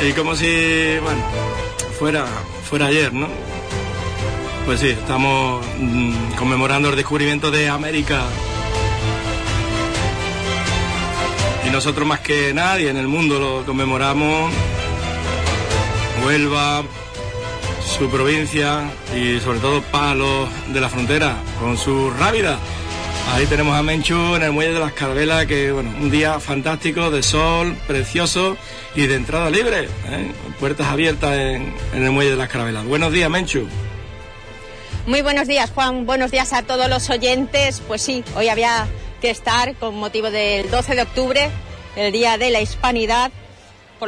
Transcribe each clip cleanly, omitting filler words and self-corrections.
Y como si, bueno, fuera ayer, ¿no? Pues sí, estamos conmemorando el descubrimiento de América. Y nosotros más que nadie en el mundo lo conmemoramos. Huelva, su provincia y sobre todo Palos de la Frontera, con su Rábida. Ahí tenemos a Menchu en el Muelle de las Carabelas, que bueno, un día fantástico, de sol, precioso y de entrada libre, puertas abiertas en el Muelle de las Carabelas. Buenos días, Menchu. Muy buenos días, Juan. Buenos días a todos los oyentes. Pues sí, hoy había que estar con motivo del 12 de octubre, el Día de la Hispanidad, por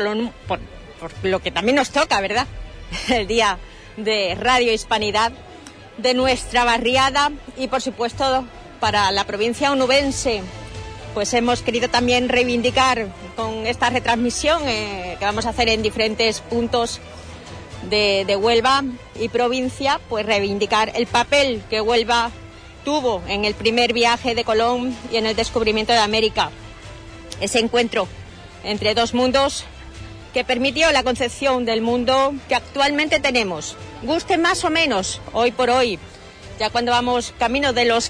lo que también nos toca, ¿verdad? El Día de Radio Hispanidad de nuestra barriada y, por supuesto, para la provincia onubense. Pues hemos querido también reivindicar con esta retransmisión que vamos a hacer en diferentes puntos de Huelva y provincia, pues reivindicar el papel que Huelva tuvo en el primer viaje de Colón y en el descubrimiento de América. Ese encuentro entre dos mundos que permitió la concepción del mundo que actualmente tenemos. Guste más o menos, hoy por hoy, ya cuando vamos camino de los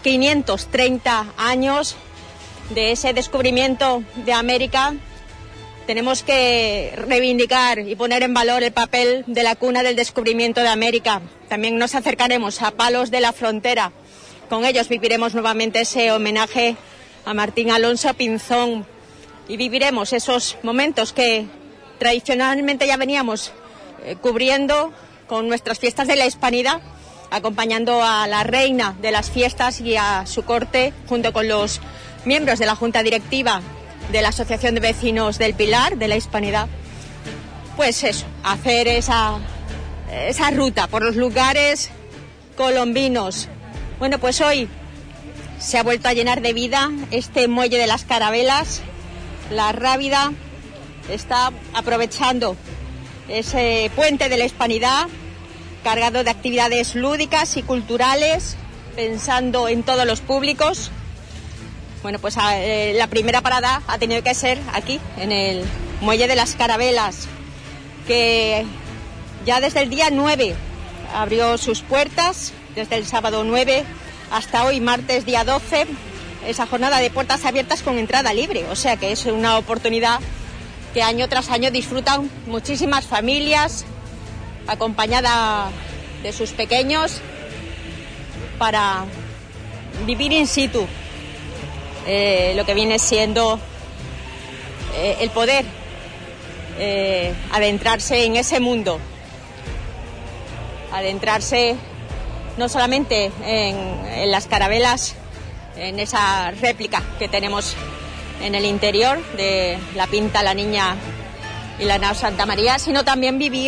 530 años de ese descubrimiento de América, tenemos que reivindicar y poner en valor el papel de la cuna del descubrimiento de América. También nos acercaremos a Palos de la Frontera. Con ellos viviremos nuevamente ese homenaje a Martín Alonso Pinzón y viviremos esos momentos que tradicionalmente ya veníamos cubriendo con nuestras fiestas de la Hispanidad, acompañando a la reina de las fiestas y a su corte, junto con los miembros de la Junta Directiva de la Asociación de Vecinos del Pilar de la Hispanidad. Pues eso, hacer esa ruta por los lugares colombinos. Bueno, pues hoy se ha vuelto a llenar de vida este Muelle de las Carabelas. La Rábida está aprovechando ese puente de la Hispanidad, cargado de actividades lúdicas y culturales, pensando en todos los públicos. Bueno, pues la primera parada ha tenido que ser aquí, en el Muelle de las Carabelas, que ya desde el día 9 abrió sus puertas, desde el sábado 9 hasta hoy, martes día 12, esa jornada de puertas abiertas con entrada libre. O sea que es una oportunidad que año tras año disfrutan muchísimas familias, acompañada de sus pequeños, para vivir in situ lo que viene siendo el poder adentrarse en ese mundo, adentrarse no solamente en las carabelas, en esa réplica que tenemos en el interior de la Pinta La Niña y la nao Santa María, sino también vivir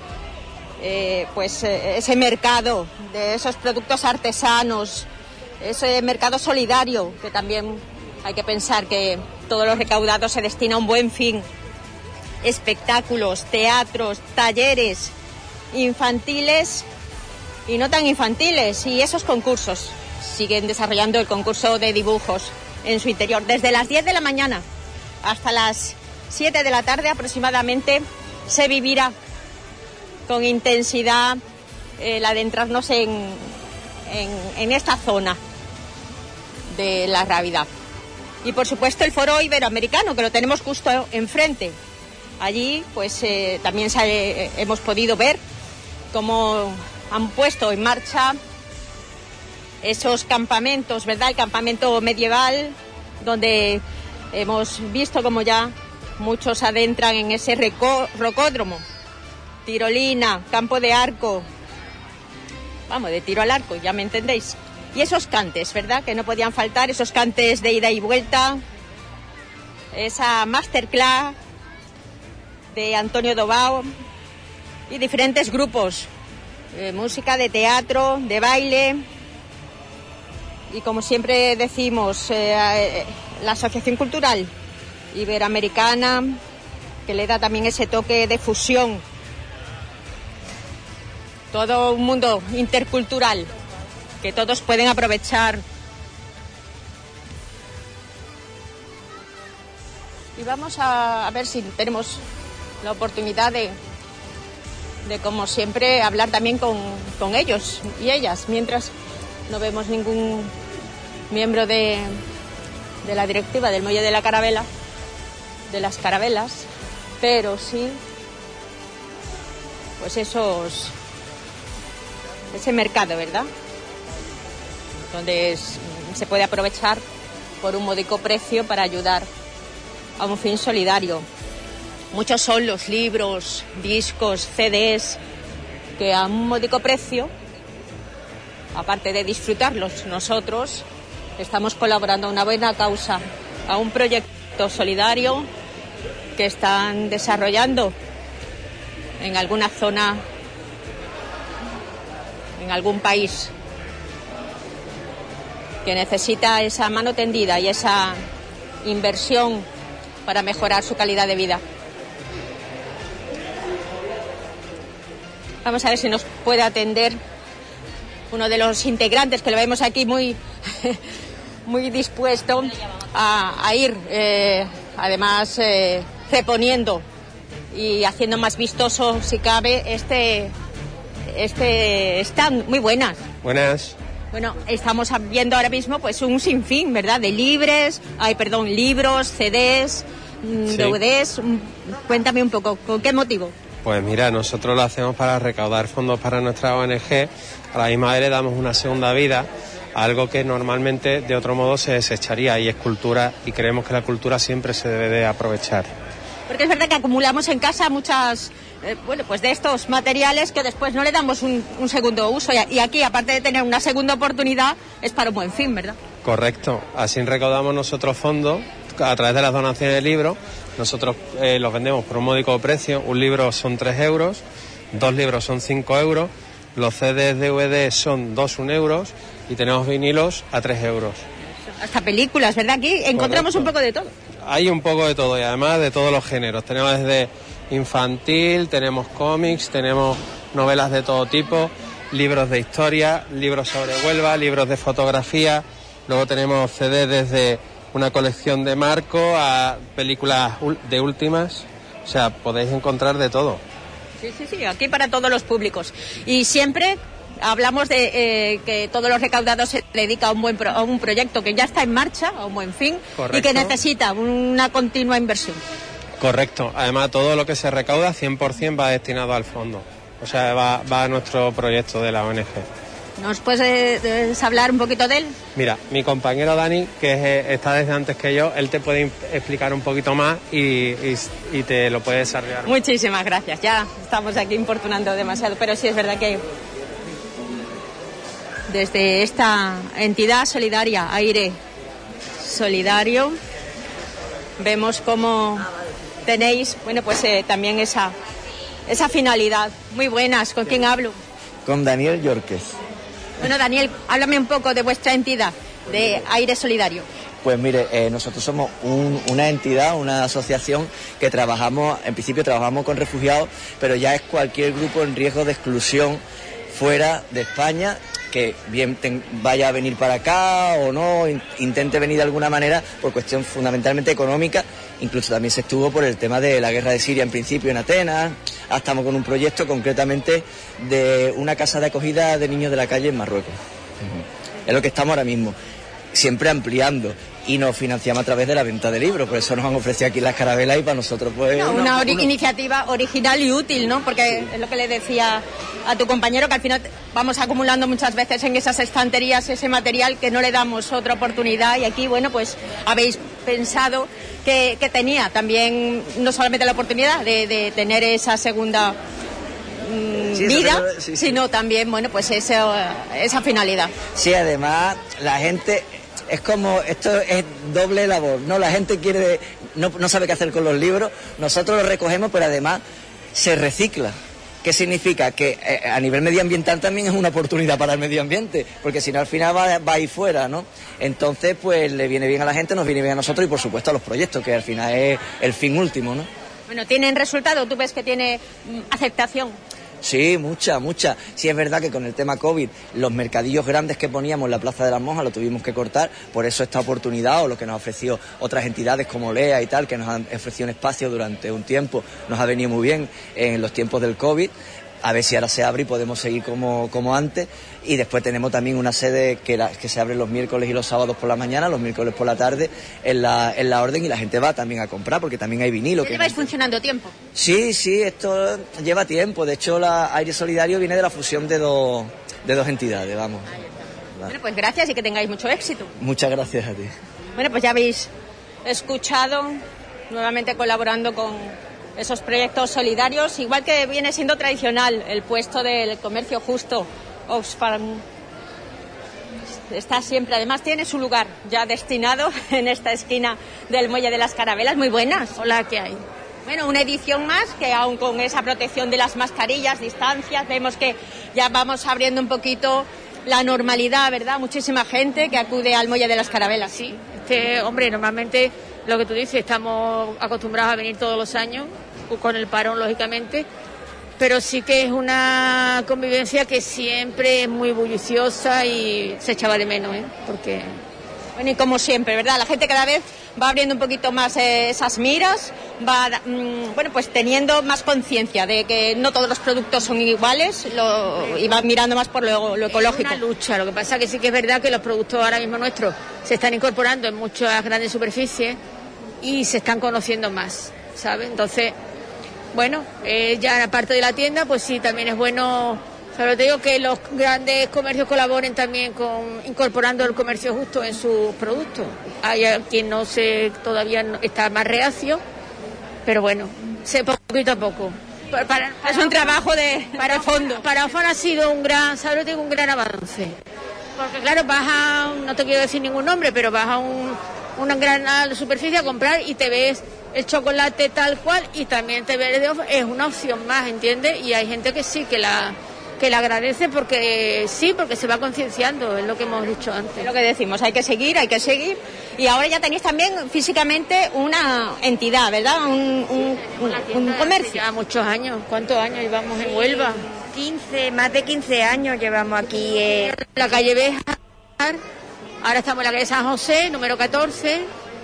ese mercado de esos productos artesanos, ese mercado solidario, que también hay que pensar que todo lo recaudado se destina a un buen fin. Espectáculos, teatros, talleres infantiles y no tan infantiles, y esos concursos. Siguen desarrollando el concurso de dibujos en su interior. Desde las 10 de la mañana hasta las 7 de la tarde aproximadamente se vivirá con intensidad el adentrarnos en esta zona de la Rábida. Y por supuesto el Foro Iberoamericano, que lo tenemos justo enfrente. Allí pues también hemos podido ver cómo han puesto en marcha esos campamentos, ¿verdad? El campamento medieval, donde hemos visto como ya muchos adentran en ese rocódromo, tirolina, campo de arco, vamos, de tiro al arco, ya me entendéis. Y esos cantes, ¿verdad? Que no podían faltar, esos cantes de ida y vuelta, esa masterclass de Antonio Dobao y diferentes grupos, música, de teatro, de baile. Y como siempre decimos, la Asociación Cultural Iberoamericana, que le da también ese toque de fusión. Todo un mundo intercultural que todos pueden aprovechar. Y vamos a ver si tenemos la oportunidad de como siempre, hablar también con ellos y ellas, mientras no vemos ningún miembro de la directiva del Muelle de la Carabela, de las Carabelas, pero sí, pues ese mercado, ¿verdad? Donde se puede aprovechar por un módico precio para ayudar a un fin solidario. Muchos son los libros, discos, CDs, que a un módico precio, aparte de disfrutarlos nosotros, estamos colaborando a una buena causa, a un proyecto solidario que están desarrollando en alguna zona, en algún país, que necesita esa mano tendida y esa inversión para mejorar su calidad de vida. Vamos a ver si nos puede atender uno de los integrantes, que lo vemos aquí muy dispuesto a ir, además reponiendo y haciendo más vistoso, si cabe, este stand. Muy buenas. Buenas. Bueno, estamos viendo ahora mismo pues un sinfín, ¿verdad? De libros, CDs, sí. DVDs. Cuéntame un poco, ¿con qué motivo? Pues mira, nosotros lo hacemos para recaudar fondos para nuestra ONG. A la misma vez le damos una segunda vida a algo que normalmente de otro modo se desecharía, y es cultura, y creemos que la cultura siempre se debe de aprovechar. Porque es verdad que acumulamos en casa muchas, pues de estos materiales que después no le damos un segundo uso, y aquí, aparte de tener una segunda oportunidad, es para un buen fin, ¿verdad? Correcto. Así recaudamos nosotros fondos a través de las donaciones de libros. Nosotros los vendemos por un módico precio. Un libro son 3 euros, 2 libros son 5 euros, los CDs, DVD son 1 euros, y tenemos vinilos a 3 euros. Hasta películas, ¿verdad? Aquí encontramos un poco de todo. Hay un poco de todo, y además de todos los géneros. Tenemos desde infantil, tenemos cómics, tenemos novelas de todo tipo, libros de historia, libros sobre Huelva, libros de fotografía. Luego tenemos CDs desde una colección de Marco a películas de últimas. O sea, podéis encontrar de todo. Sí, aquí para todos los públicos. Y siempre hablamos de que todos los recaudados se dedica a un proyecto que ya está en marcha, a un buen fin. Correcto. Y que necesita una continua inversión. Correcto. Además, todo lo que se recauda 100% va destinado al fondo. O sea, va a nuestro proyecto de la ONG. ¿Nos puedes hablar un poquito de él? Mira, mi compañero Dani, que está desde antes que yo, él te puede explicar un poquito más y te lo puede desarrollar. Muchísimas gracias. Ya estamos aquí importunando demasiado, pero sí es verdad que desde esta entidad solidaria, Aire Solidario, vemos cómo tenéis, pues también esa finalidad. Muy buenas. ¿Con quién hablo? Con Daniel Yorques. Bueno, Daniel, háblame un poco de vuestra entidad, de Aire Solidario. Pues mire, nosotros somos una entidad, una asociación que en principio trabajamos con refugiados, pero ya es cualquier grupo en riesgo de exclusión fuera de España, que bien vaya a venir para acá o no, intente venir de alguna manera por cuestión fundamentalmente económica. Incluso también se estuvo por el tema de la guerra de Siria en principio en Atenas. Ahora estamos con un proyecto concretamente de una casa de acogida de niños de la calle en Marruecos. Es lo que estamos ahora mismo, siempre ampliando, y nos financiamos a través de la venta de libros. Por eso nos han ofrecido aquí las carabelas, y para nosotros pues... Una iniciativa original y útil, ¿no? Porque es lo que le decía a tu compañero, que al final vamos acumulando muchas veces en esas estanterías ese material que no le damos otra oportunidad, y aquí, pues habéis pensado que tenía también no solamente la oportunidad de tener esa segunda vida, sino también, pues esa finalidad. Sí, además la gente... Es como, esto es doble labor, ¿no? La gente no sabe qué hacer con los libros, nosotros los recogemos, pero además se recicla. ¿Qué significa? Que a nivel medioambiental también es una oportunidad para el medio ambiente, porque si no al final va ahí fuera, ¿no? Entonces, pues le viene bien a la gente, nos viene bien a nosotros, y por supuesto a los proyectos, que al final es el fin último, ¿no? Bueno, ¿tienen resultado? ¿Tú ves que tiene aceptación? Sí, mucha. Sí, es verdad que con el tema COVID, los mercadillos grandes que poníamos en la Plaza de las Monjas lo tuvimos que cortar, por eso esta oportunidad, o lo que nos ha ofrecido otras entidades como LEA y tal, que nos han ofrecido un espacio durante un tiempo, nos ha venido muy bien en los tiempos del COVID. A ver si ahora se abre y podemos seguir como antes. Y después tenemos también una sede que se abre los miércoles y los sábados por la mañana, los miércoles por la tarde en la Orden, y la gente va también a comprar porque también hay vinilo. ¿Lleváis funcionando tiempo? Sí, esto lleva tiempo. De hecho, la Aire Solidario viene de la fusión de dos entidades, vamos. Bueno, pues gracias y que tengáis mucho éxito. Muchas gracias a ti. Bueno, pues ya habéis escuchado, nuevamente colaborando con esos proyectos solidarios, igual que viene siendo tradicional el puesto del comercio justo. Oxfam está siempre, además tiene su lugar ya destinado en esta esquina del Muelle de las Carabelas. Muy buenas. Hola, ¿qué hay? Bueno, una edición más que aún con esa protección de las mascarillas, distancias, vemos que ya vamos abriendo un poquito la normalidad, ¿verdad? Muchísima gente que acude al Muelle de las Carabelas. Sí, hombre, normalmente lo que tú dices, estamos acostumbrados a venir todos los años, con el parón, lógicamente, pero sí que es una convivencia que siempre es muy bulliciosa y se echaba de menos, porque... Bueno, y como siempre, ¿verdad? La gente cada vez va abriendo un poquito más esas miras, va pues teniendo más conciencia de que no todos los productos son iguales, y va mirando más por lo ecológico. Es una lucha, lo que pasa es que sí que es verdad que los productos ahora mismo nuestros se están incorporando en muchas grandes superficies y se están conociendo más, ¿sabes? Entonces, bueno, ya aparte de la tienda, pues sí, también es bueno, pero te digo que los grandes comercios colaboren también incorporando el comercio justo en sus productos. Hay quien todavía está más reacio, pero bueno, poquito a poco. Es un trabajo de fondo. Para Oxfam ha sido un gran avance. Porque claro, no te quiero decir ningún nombre, pero vas a una gran superficie a comprar y te ves el chocolate tal cual y también te ves es una opción más, ¿entiendes? Y hay gente que sí, que la agradece porque se va concienciando, es lo que hemos dicho antes. Es lo que decimos, hay que seguir. Y ahora ya tenéis también físicamente una entidad, ¿verdad? Un comercio. Ya muchos años. ¿Cuántos años llevamos en Huelva? Más de 15 años llevamos aquí. La calle Béjar, ahora estamos en la calle San José, número 14.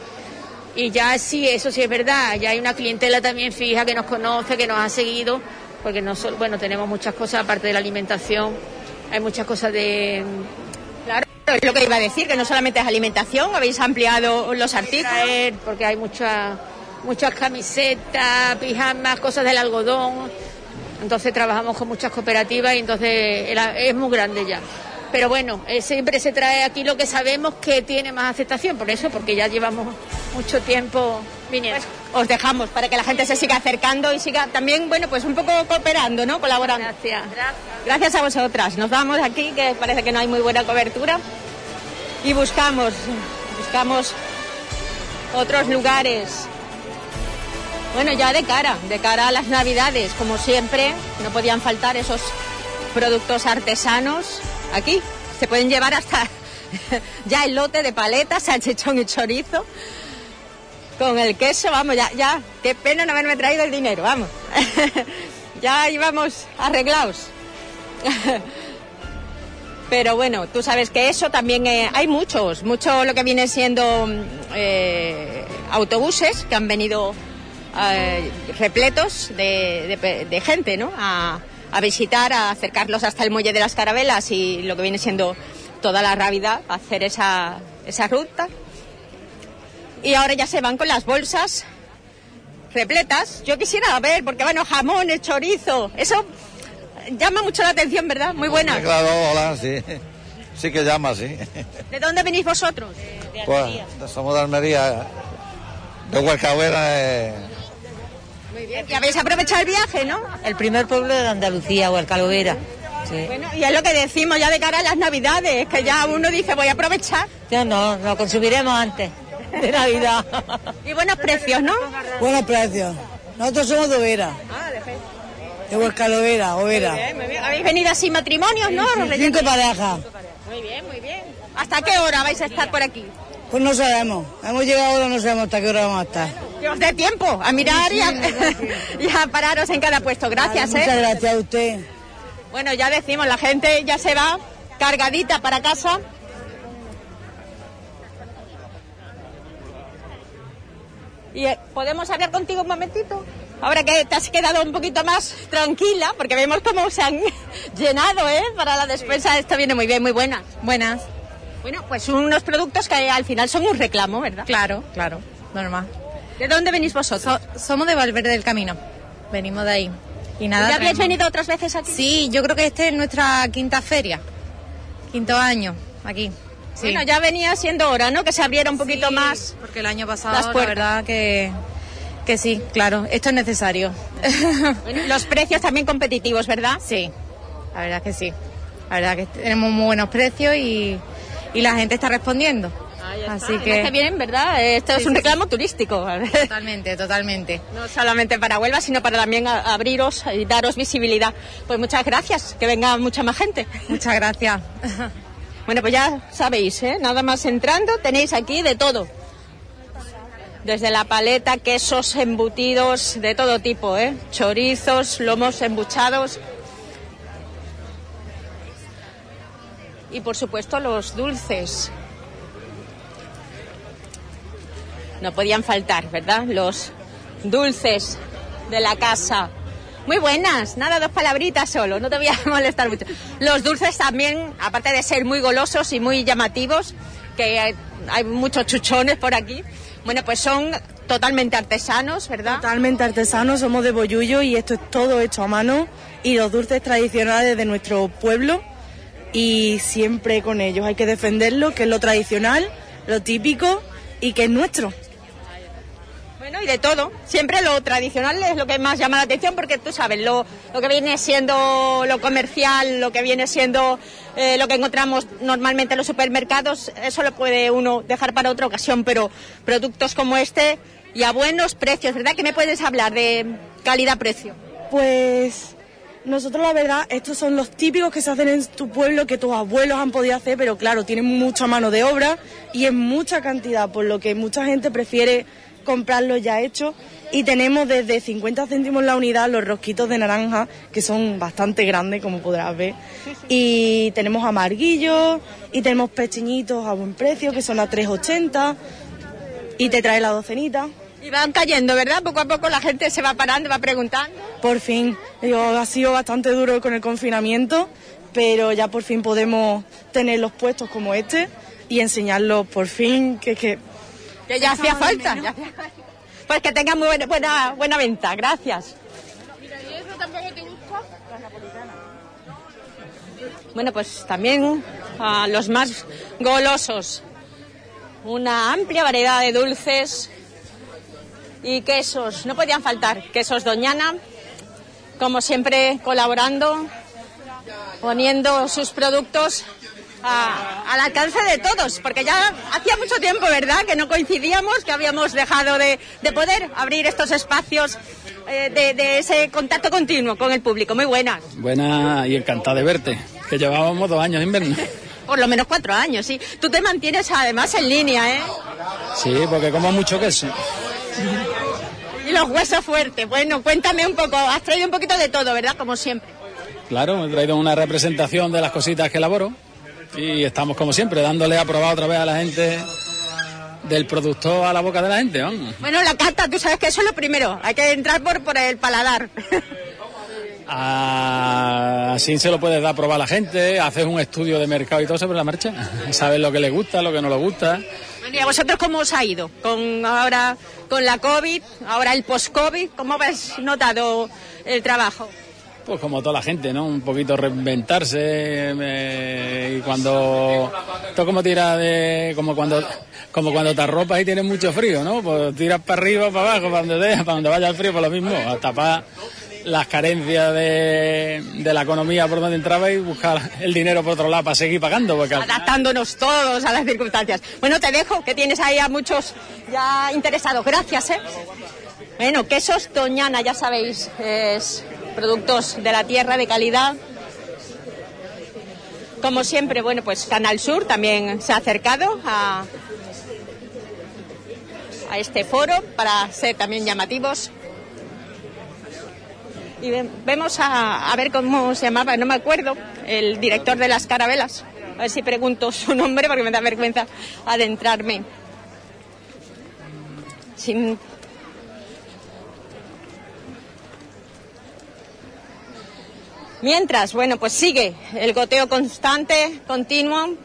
Y ya sí, eso sí es verdad, ya hay una clientela también fija que nos conoce, que nos ha seguido, porque tenemos muchas cosas aparte de la alimentación, hay muchas cosas de... Claro, es lo que iba a decir, que no solamente es alimentación, habéis ampliado los artículos. Porque hay muchas camisetas, pijamas, cosas del algodón, entonces trabajamos con muchas cooperativas y entonces es muy grande ya. Pero bueno, siempre se trae aquí lo que sabemos que tiene más aceptación, porque ya llevamos mucho tiempo viniendo. Pues os dejamos para que la gente se siga acercando y siga también, pues un poco cooperando, ¿no? Colaborando. Gracias a vosotras. Nos vamos aquí, que parece que no hay muy buena cobertura, y buscamos otros lugares. Bueno, ya de cara a las Navidades, como siempre, no podían faltar esos productos artesanos. Aquí se pueden llevar hasta ya el lote de paletas, salchichón y chorizo. Con el queso, vamos, ya. Qué pena no haberme traído el dinero, vamos. Ya íbamos arreglados. Pero bueno, tú sabes que eso también hay mucho lo que viene siendo autobuses que han venido repletos de gente, ¿no? A visitar, a acercarlos hasta el Muelle de las Carabelas y lo que viene siendo toda la Rábida, a hacer esa ruta. Y ahora ya se van con las bolsas repletas. Yo quisiera ver, porque jamones, chorizo, eso llama mucho la atención, ¿verdad? Muy buena. Claro, hola, sí. Sí que llama, sí. ¿De dónde venís vosotros? De Almería. Pues, somos de Almería, de Huercahuera. Muy bien. Y habéis aprovechado el viaje, ¿no? El primer pueblo de Andalucía, Huercahuera. Sí. Bueno, y es lo que decimos ya de cara a las Navidades, que ya uno dice, voy a aprovechar. Ya no, lo consumiremos antes de Navidad. Y buenos precios, ¿no? Buenos precios. Nosotros somos de Overa. De Huercahuera, Overa. Muy bien. ¿Habéis venido así matrimonios, no? 5 parejas. Muy bien. ¿Hasta qué hora vais a estar por aquí? Pues no sabemos. Hemos llegado ahora, no sabemos hasta qué hora vamos a estar. Que os dé tiempo a mirar y a pararos en cada puesto. Gracias, Muchas gracias a usted. Bueno, ya decimos, la gente ya se va cargadita para casa. Y ¿podemos hablar contigo un momentito? Ahora que te has quedado un poquito más tranquila, porque vemos cómo se han llenado, para la despensa. Esto viene muy bien, muy buenas. Buenas. Bueno, pues unos productos que al final son un reclamo, ¿verdad? Claro, normal. ¿De dónde venís vosotros? Somos de Valverde del Camino. Venimos de ahí. Y nada. ¿Ya habéis venido otras veces aquí? Sí, yo creo que esta es nuestra quinta feria. 5º año aquí. Sí. Bueno, ya venía siendo hora, ¿no? Que se abriera un poquito más. Porque el año pasado, la verdad que sí, claro, esto es necesario. Bueno, los precios también competitivos, ¿verdad? Sí, la verdad que sí. La verdad que tenemos muy buenos precios y la gente está respondiendo. Así que bien, ¿verdad? Esto es un reclamo turístico. Totalmente. No solamente para Huelva, sino para también abriros y daros visibilidad. Pues muchas gracias, que venga mucha más gente. Muchas gracias. Bueno, pues ya sabéis, nada más entrando tenéis aquí de todo. Desde la paleta, quesos, embutidos, de todo tipo, chorizos, lomos embuchados. Y por supuesto los dulces. No podían faltar, ¿verdad? Los dulces de la casa. Muy buenas, nada, 2 palabritas solo, no te voy a molestar mucho. Los dulces también, aparte de ser muy golosos y muy llamativos, que hay muchos chuchones por aquí, bueno, pues son totalmente artesanos, ¿verdad? Totalmente artesanos, somos de Bollullo y esto es todo hecho a mano y los dulces tradicionales de nuestro pueblo y siempre con ellos hay que defenderlo, que es lo tradicional, lo típico y que es nuestro. Bueno, y de todo. Siempre lo tradicional es lo que más llama la atención porque tú sabes, lo que viene siendo lo comercial, lo que viene siendo lo que encontramos normalmente en los supermercados, eso lo puede uno dejar para otra ocasión, pero productos como este y a buenos precios, ¿verdad? ¿Qué me puedes hablar de calidad-precio? Pues nosotros la verdad, estos son los típicos que se hacen en tu pueblo, que tus abuelos han podido hacer, pero claro, tienen mucha mano de obra y en mucha cantidad, por lo que mucha gente prefiere comprarlos ya hechos y tenemos desde 50 céntimos la unidad los rosquitos de naranja que son bastante grandes como podrás ver y tenemos amarguillos y tenemos pequeñitos a buen precio que son a 3,80 y te trae la docenita. Y van cayendo, ¿verdad? Poco a poco la gente se va parando, va preguntando. Por fin, ha sido bastante duro con el confinamiento, pero ya por fin podemos tener los puestos como este y enseñarlos por fin que ya hacía falta. Pues que tengan muy buena venta. Gracias. Mira, ¿y eso tampoco te gusta? Las napolitanas. Bueno, pues también a los más golosos. Una amplia variedad de dulces y quesos. No podían faltar. Quesos Doñana, como siempre colaborando, poniendo sus productos al alcance de todos, porque ya hacía mucho tiempo, ¿verdad?, que no coincidíamos, que habíamos dejado de poder abrir estos espacios de ese contacto continuo con el público. Muy buenas. Buenas y encantada de verte, que llevábamos 2 años sin vernos. Por lo menos 4 años, sí. Tú te mantienes además en línea, ¿eh? Sí, porque como mucho queso. Y los huesos fuertes. Bueno, cuéntame un poco, has traído un poquito de todo, ¿verdad?, como siempre. Claro, he traído una representación de las cositas que elaboro. Y estamos como siempre, dándole a probar otra vez a la gente, del productor a la boca de la gente, vamos. Bueno, la carta, tú sabes que eso es lo primero, hay que entrar por el paladar. Así se lo puedes dar a probar a la gente, haces un estudio de mercado y todo sobre la marcha, sabes lo que le gusta, lo que no le gusta. Bueno, ¿y a vosotros cómo os ha ido? Ahora con la COVID, ahora el post-COVID, ¿cómo habéis notado el trabajo? Pues como toda la gente, ¿no? Un poquito reinventarse y cuando... Esto como tira de... Como cuando te arropas y tienes mucho frío, ¿no? Pues tiras para arriba, para abajo, para donde vaya el frío, por lo mismo. A tapar las carencias de la economía por donde entraba y buscar el dinero por otro lado para seguir pagando. Porque adaptándonos todos a las circunstancias. Bueno, te dejo, que tienes ahí a muchos ya interesados. Gracias, ¿eh? Bueno, quesos Doñana, ya sabéis, es... productos de la tierra de calidad. Como siempre, bueno, pues Canal Sur también se ha acercado a a este foro para ser también llamativos. Y vemos a ver cómo se llamaba, no me acuerdo, el director de las carabelas. A ver si pregunto su nombre porque me da vergüenza adentrarme. Mientras, bueno, pues sigue el goteo constante, continuo,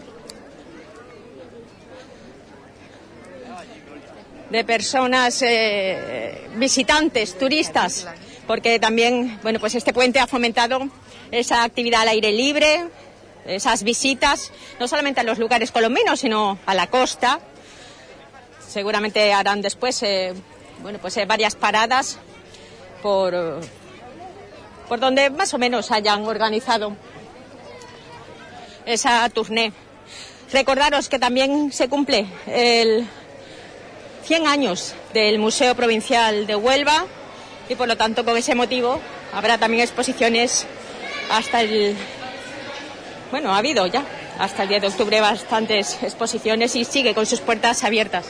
de personas visitantes, turistas, porque también, bueno, pues este puente ha fomentado esa actividad al aire libre, esas visitas, no solamente a los lugares colombinos, sino a la costa. Seguramente harán después, varias paradas por donde más o menos hayan organizado esa tournée. Recordaros que también se cumple el 100 años del Museo Provincial de Huelva y por lo tanto con ese motivo habrá también exposiciones hasta ha habido ya hasta el 10 de octubre bastantes exposiciones y sigue con sus puertas abiertas.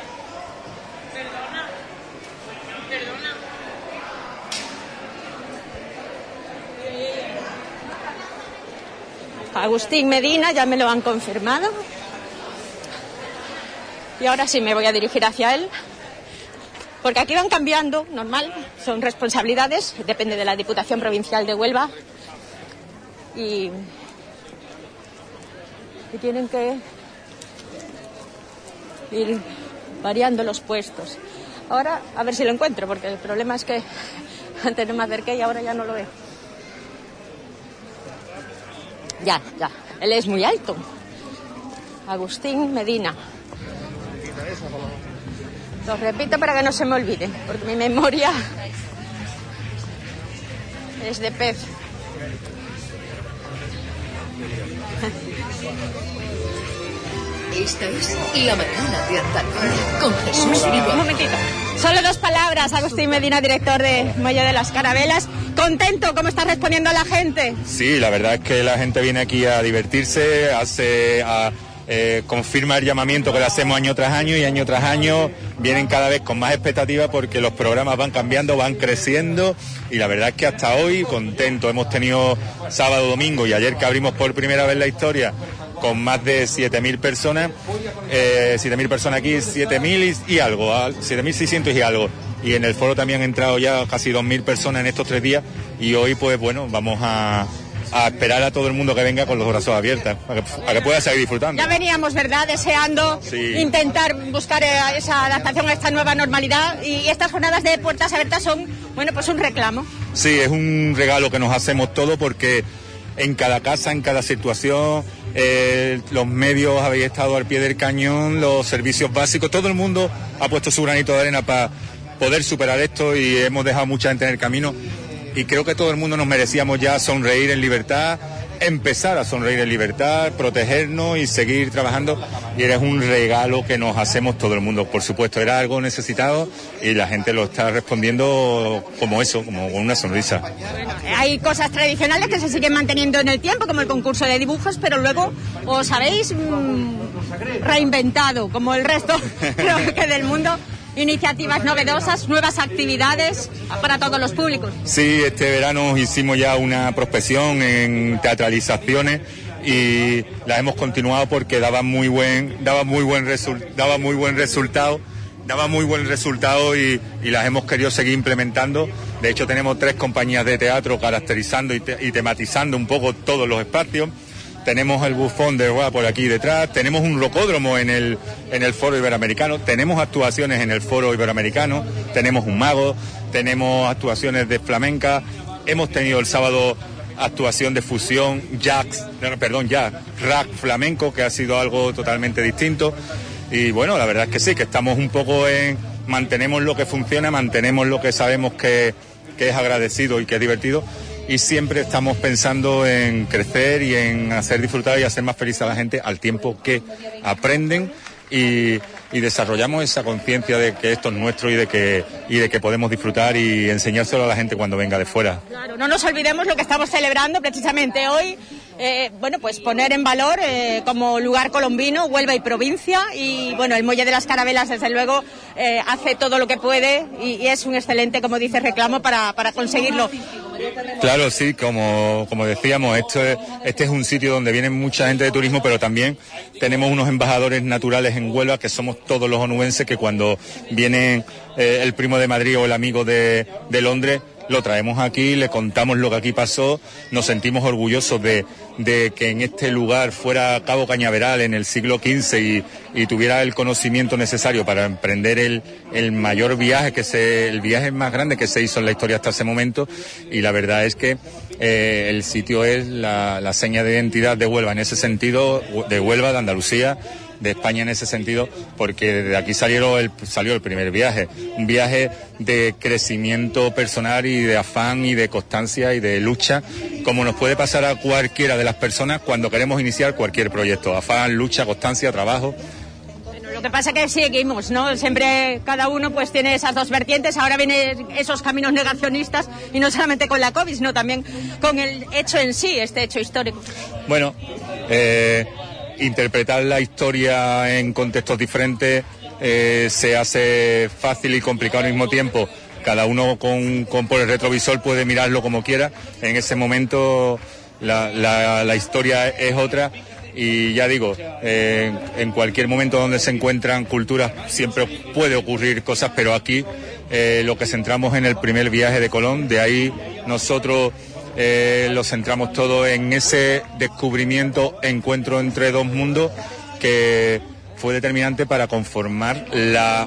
Agustín Medina, ya me lo han confirmado. Y ahora sí me voy a dirigir hacia él. Porque aquí van cambiando, normal, son responsabilidades, depende de la Diputación Provincial de Huelva. Y tienen que ir variando los puestos. Ahora, a ver si lo encuentro, porque el problema es que antes no me acerqué y ahora ya no lo veo. Ya, él es muy alto. Agustín Medina. Lo repito para que no se me olvide, porque mi memoria es de pez. Esta es La Mañana de Andalucía con Jesús Vigorra. Un momentito. Solo 2 palabras, Agustín Medina, director de Muelle de las Carabelas. ¿Contento? ¿Cómo está respondiendo la gente? Sí, la verdad es que la gente viene aquí a divertirse, confirma el llamamiento que le hacemos año tras año y año tras año vienen cada vez con más expectativa porque los programas van cambiando, van creciendo y la verdad es que hasta hoy contento. Hemos tenido sábado, domingo y ayer que abrimos por primera vez la historia con más de 7.000 personas, 7.000 personas aquí, 7.000 y algo, 7.600 y algo. Y en el foro también han entrado ya casi 2.000 personas en estos 3 días y hoy pues bueno, vamos a esperar a todo el mundo que venga con los brazos abiertos, para que pueda seguir disfrutando. Ya veníamos, ¿verdad?, deseando intentar buscar esa adaptación a esta nueva normalidad y estas jornadas de puertas abiertas son, bueno, pues un reclamo. Sí, es un regalo que nos hacemos todos porque en cada casa, en cada situación, los medios habéis estado al pie del cañón, los servicios básicos, todo el mundo ha puesto su granito de arena para poder superar esto y hemos dejado mucha gente en el camino y creo que todo el mundo nos merecíamos ya sonreír en libertad, empezar a sonreír en libertad, protegernos y seguir trabajando y era un regalo que nos hacemos todo el mundo, por supuesto, era algo necesitado y la gente lo está respondiendo como eso, como con una sonrisa. Bueno, hay cosas tradicionales que se siguen manteniendo en el tiempo, como el concurso de dibujos, pero luego os habéis reinventado, como el resto creo que del mundo. Iniciativas novedosas, nuevas actividades para todos los públicos. Sí, este verano hicimos ya una prospección en teatralizaciones y las hemos continuado porque daba muy buen resultado y las hemos querido seguir implementando. De hecho tenemos 3 compañías de teatro caracterizando y tematizando un poco todos los espacios. Tenemos el bufón de Roa por aquí detrás, tenemos un rocódromo en el Foro Iberoamericano, tenemos actuaciones en el Foro Iberoamericano, tenemos un mago, tenemos actuaciones de flamenca, hemos tenido el sábado actuación de fusión, rack flamenco, que ha sido algo totalmente distinto. Y bueno, la verdad es que sí, que estamos un poco mantenemos lo que funciona, mantenemos lo que sabemos que es agradecido y que es divertido. Y siempre estamos pensando en crecer y en hacer disfrutar y hacer más feliz a la gente al tiempo que aprenden y y desarrollamos esa conciencia de que esto es nuestro y de que podemos disfrutar y enseñárselo a la gente cuando venga de fuera. Claro, no nos olvidemos lo que estamos celebrando precisamente hoy, bueno, pues poner en valor como lugar colombino Huelva y provincia, y bueno, el Muelle de las Carabelas desde luego hace todo lo que puede y es un excelente, como dice, reclamo para conseguirlo. Claro, sí, como decíamos, este es un sitio donde viene mucha gente de turismo, pero también tenemos unos embajadores naturales en Huelva, que somos todos los onubenses, que cuando viene el primo de Madrid o el amigo de Londres, lo traemos aquí, le contamos lo que aquí pasó, nos sentimos orgullosos de que en este lugar fuera Cabo Cañaveral en el siglo XV y tuviera el conocimiento necesario para emprender el mayor viaje, el viaje más grande que se hizo en la historia hasta ese momento, y la verdad es que el sitio es la seña de identidad de Huelva en ese sentido, de Huelva, de Andalucía, de España en ese sentido, porque de aquí salió el primer viaje, un viaje de crecimiento personal y de afán y de constancia y de lucha, como nos puede pasar a cualquiera de las personas cuando queremos iniciar cualquier proyecto, afán, lucha, constancia, trabajo. Bueno, lo que pasa es que seguimos, ¿no? Siempre cada uno pues tiene esas dos vertientes, ahora vienen esos caminos negacionistas y no solamente con la COVID, sino también con el hecho en sí, este hecho histórico. Bueno, interpretar la historia en contextos diferentes se hace fácil y complicado al mismo tiempo. Cada uno por el retrovisor puede mirarlo como quiera. En ese momento la historia es otra y ya digo, en cualquier momento donde se encuentran culturas siempre puede ocurrir cosas, pero aquí lo que centramos en el primer viaje de Colón, de ahí nosotros lo centramos todo en ese descubrimiento, encuentro entre dos mundos que fue determinante para conformar la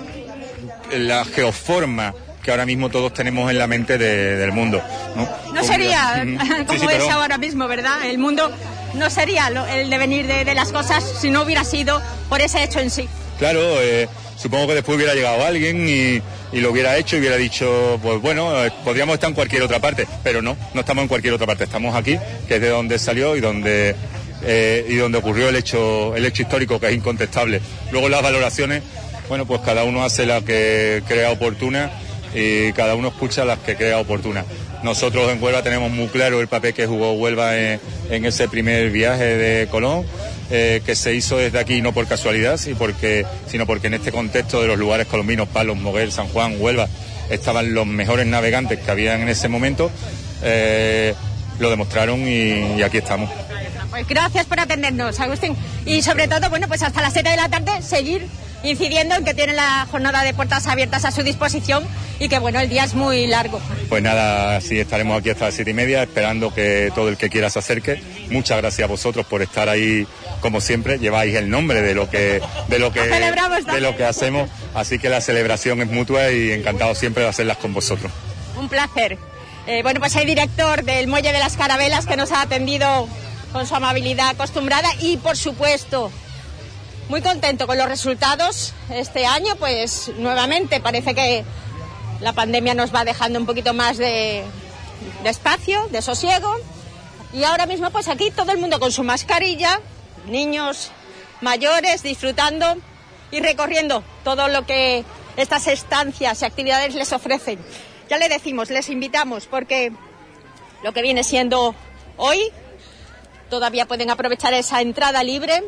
geoforma que ahora mismo todos tenemos en la mente del mundo, No sería como es ahora mismo, ¿verdad? El mundo no sería el devenir de las cosas si no hubiera sido por ese hecho en sí. Claro, supongo que después hubiera llegado alguien y lo hubiera hecho y hubiera dicho, pues bueno, podríamos estar en cualquier otra parte, pero no estamos en cualquier otra parte, estamos aquí, que es de donde salió y donde ocurrió el hecho histórico, que es incontestable. Luego las valoraciones, bueno, pues cada uno hace la que crea oportuna y cada uno escucha las que crea oportuna. Nosotros en Huelva tenemos muy claro el papel que jugó Huelva en ese primer viaje de Colón, que se hizo desde aquí no por casualidad, sino porque en este contexto de los lugares colombinos, Palos, Moguer, San Juan, Huelva, estaban los mejores navegantes que habían en ese momento, lo demostraron y aquí estamos. Pues gracias por atendernos, Agustín. Y sobre todo, bueno, pues hasta las 7 de la tarde seguir incidiendo en que tienen la jornada de puertas abiertas a su disposición y que, bueno, el día es muy largo. Pues nada, sí, estaremos aquí hasta las 7:30 esperando que todo el que quiera se acerque. Muchas gracias a vosotros por estar ahí, como siempre. Lleváis el nombre de lo que hacemos, así que la celebración es mutua y encantado siempre de hacerlas con vosotros. Un placer. Bueno, pues hay director del Muelle de las Carabelas que nos ha atendido con su amabilidad acostumbrada y, por supuesto, muy contento con los resultados este año. Pues nuevamente parece que la pandemia nos va dejando un poquito más de espacio, de sosiego, y ahora mismo pues aquí todo el mundo con su mascarilla, niños, mayores, disfrutando y recorriendo todo lo que estas estancias y actividades les ofrecen. Ya le decimos, les invitamos, porque lo que viene siendo hoy todavía pueden aprovechar esa entrada libre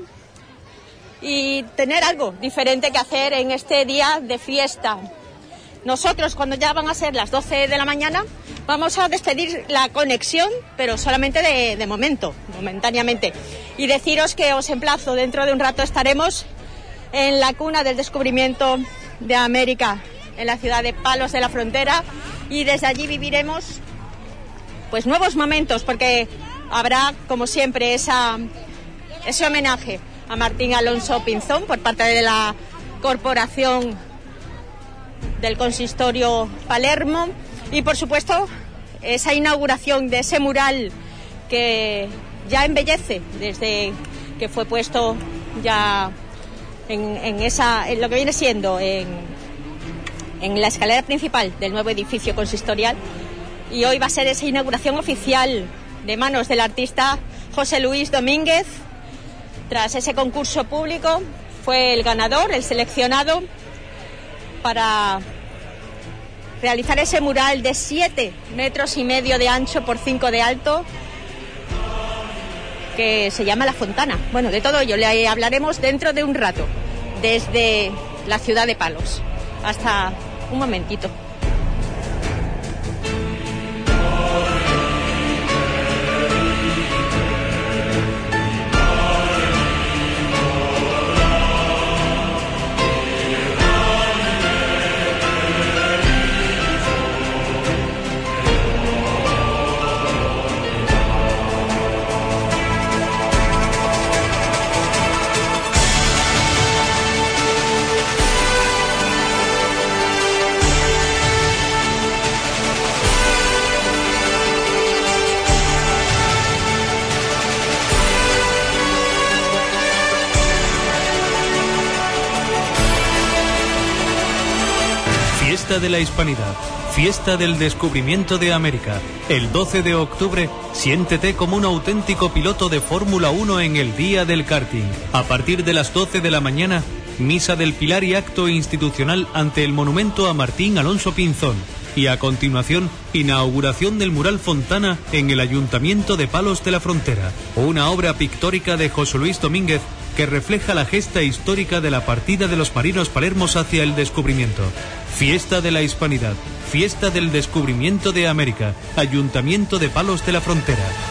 y tener algo diferente que hacer en este día de fiesta. Nosotros, cuando ya van a ser las 12 de la mañana, vamos a despedir la conexión, pero solamente de momento, momentáneamente. Y deciros que os emplazo, dentro de un rato estaremos en la cuna del descubrimiento de América, en la ciudad de Palos de la Frontera, y desde allí viviremos pues nuevos momentos, porque habrá, como siempre, ese homenaje a Martín Alonso Pinzón por parte de la Corporación del Consistorio Palermo, y por supuesto esa inauguración de ese mural que ya embellece desde que fue puesto ya en lo que viene siendo en la escalera principal del nuevo edificio consistorial, y hoy va a ser esa inauguración oficial de manos del artista José Luis Domínguez, tras ese concurso público fue el ganador, el seleccionado para realizar ese mural de 7,5 metros de ancho por 5 de alto, que se llama La Fontana. Bueno, de todo ello le hablaremos dentro de un rato, desde la ciudad de Palos. Hasta un momentito. Fiesta de la Hispanidad, fiesta del descubrimiento de América. El 12 de octubre, siéntete como un auténtico piloto de Fórmula 1 en el Día del Karting. A partir de las 12 de la mañana, Misa del Pilar y acto institucional ante el monumento a Martín Alonso Pinzón. Y a continuación, inauguración del mural Fontana en el Ayuntamiento de Palos de la Frontera. Una obra pictórica de José Luis Domínguez que refleja la gesta histórica de la partida de los marinos palermos hacia el descubrimiento. Fiesta de la Hispanidad, fiesta del descubrimiento de América, Ayuntamiento de Palos de la Frontera.